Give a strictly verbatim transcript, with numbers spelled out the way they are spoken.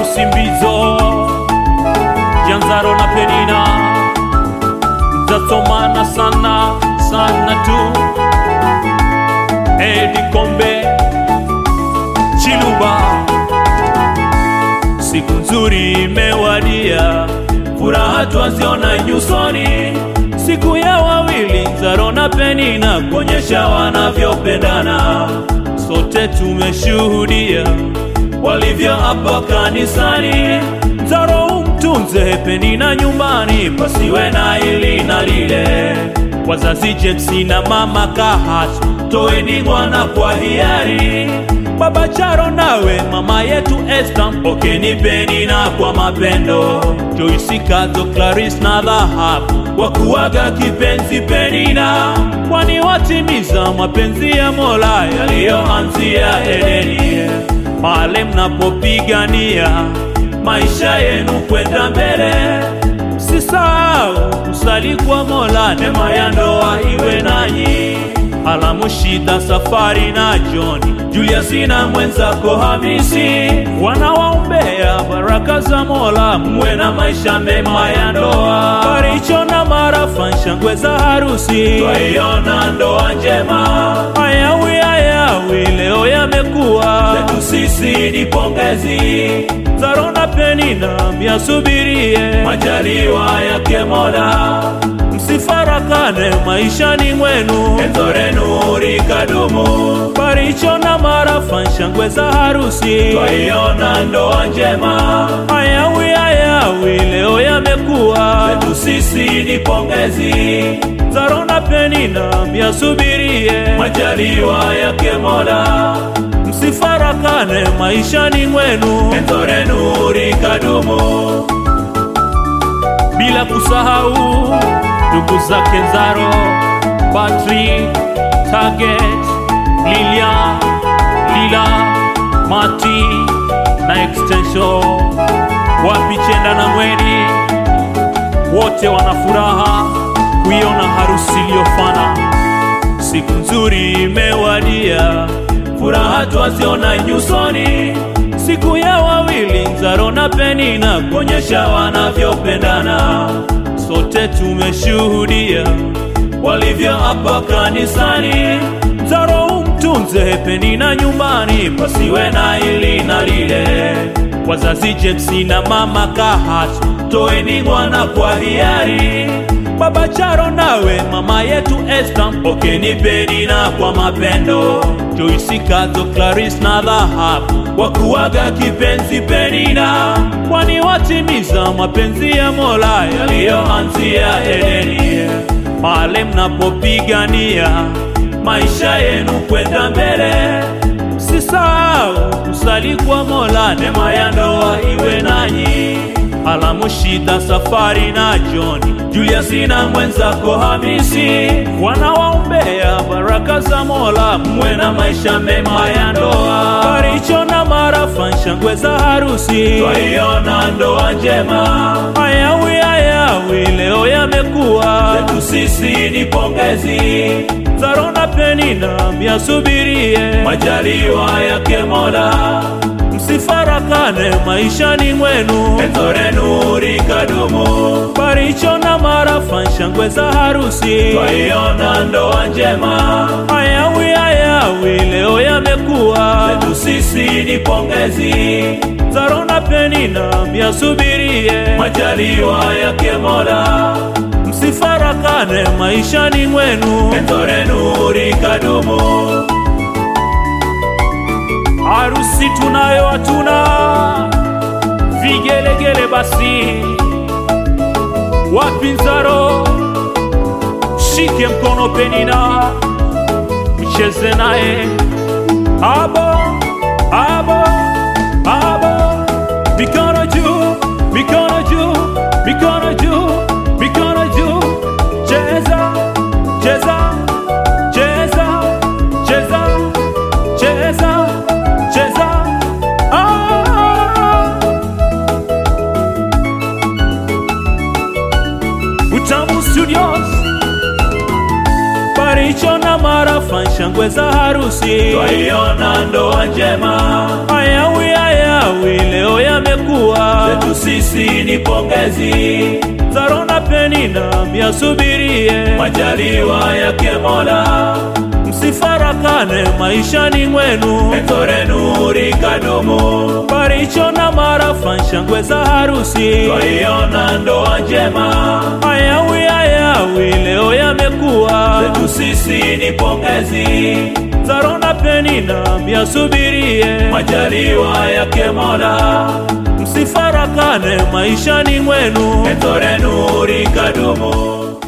Musimbizo Janzaro na Penina Zasomana sana sana tu Edi Kombe Chiluba. Siku nzuri imewadia, furaha twaziona nyusoni, siku ya wawili Nzaro na Penina kuonyesha wanavyopendana. Sote tumeshuhudia walivyo hapa kanisani. Nzaro umtunze Penina nyumbani, pasiwe na hili na lile. Wazazi James na mama Kahatu, toeni mwana kwa hiari. Baba Charo nawe mama yetu Esther, pokeni Penina kwa mapendo. Joyce Kazo, Clarice na Dhahabu, wakuaga kipenzi Penina, kwani watimiza mapenzi ya Mola yaliyoanzia Edeni. Mahali mnapopigania maisha yenu kwenda mbele, msisahau kusali kwa Mola, neema ya ndoa iwe nanyi. Alamu Shida, Safari na John, Julius na mwenzako Hamisi, wanawaombea baraka za Mola, mwe na maisha mema ya ndoa. Baricho na Marafa, shangwe za harusi, twaiona ndoa njema. Ayawi ayawi leo yamekuwa, zetu sisi ni pongezi. Nzaro na Penina myasubirie majaliwa yake Mola, msifarakane maishani mwenu, enzo lenu likadumu. Baricho na Marafa, shangwe za harusi, twaiona ndoa njema. Ayawi ayawi leo yamekuwa, zetu sisi ni pongezi. Nzaro na Penina myasubirie majaliwa yake Mola, msifarakane maishani mwenu, enzo lenu likadumu. Bila kusahau ndugu zake Nzaro, Patrick, Target, Lilia, Lila, Mati na Extension, wapi Chenda na Mweni, wote wanafuraha kuiona harusi iliyofana. Siku nzuri imewadia, furaha twaziona nyusoni, siku ya wawili Nzaro na Penina kuonyesha wanavyopendana. Sote tumeshuhudia walivyo hapa kanisani. Nzaro umtunze Penina nyumbani, pasiwe na hili na lile. Wazazi James na mama Kahatu, toeni mwana kwa hiari. Baba Charo nawe mama yetu Esther, pokeni Penina kwa mapendo. Joyce Kazo, Clarice na Dhahabu, wakuaga kipenzi Penina, kwani watimiza mapenzi ya Mola yaliyoanzia Edeni. Mahali mnapopigania maisha yenu kwenda mbele, msisahau kusali kwa Mola, neema ya ndoa iwe nanyi. Alamu Shida, Safari na John, Julius na mwenzako Hamisi, wanawaombea baraka za Mola, mwe na maisha mema ya ndoa. Baricho na Marafa, shangwe za harusi, twaiona ndoa njema. Ayawi ayawi leo yamekuwa, zetu sisi ni pongezi. Nzaro na Penina myasubirie majaliwa yake Mola, msifarakane maishani mwenu, enzo lenu likadumu. Baricho na Marafa, shangwe za harusi, twaiona ndoa njema. Ayawi ayawi leo yamekuwa, zetu sisi ni pongezi. Nzaro na Penina myasubirie majaliwa yake Mola, msifarakane maishani mwenu, enzo lenu likadumu. Harusi tunayo hatuna vigelegele, basi wapi Nzaro, shike mkono Penina, mcheze naye. Abo, abo, abo, mikono juu, mikono juu, mikono juu, mikono juu. Cheza, cheza, cheza, cheza, cheza, cheza. Ah, Utamu Studios, Baricho na na marafa shangwe za harusi, twaiona ndoa njema. Ayawi ayawi leo yamekuwa, zetu sisi ni pongezi. Zaro na Penina myasubirie, majaliwa yake Mola. Msifarakane maishani mwenu, pendo lenu likadumu. Baricho na marafa shangwe za harusi, twaiona ndoa njema. Ayawi ayawi leo yamekuwa, zetu sisi ni pongezi. Zaro na Penina myasubirie, majaliwa yake Mola. Msifarakane maishani mwenu, pendo lenu likadumu.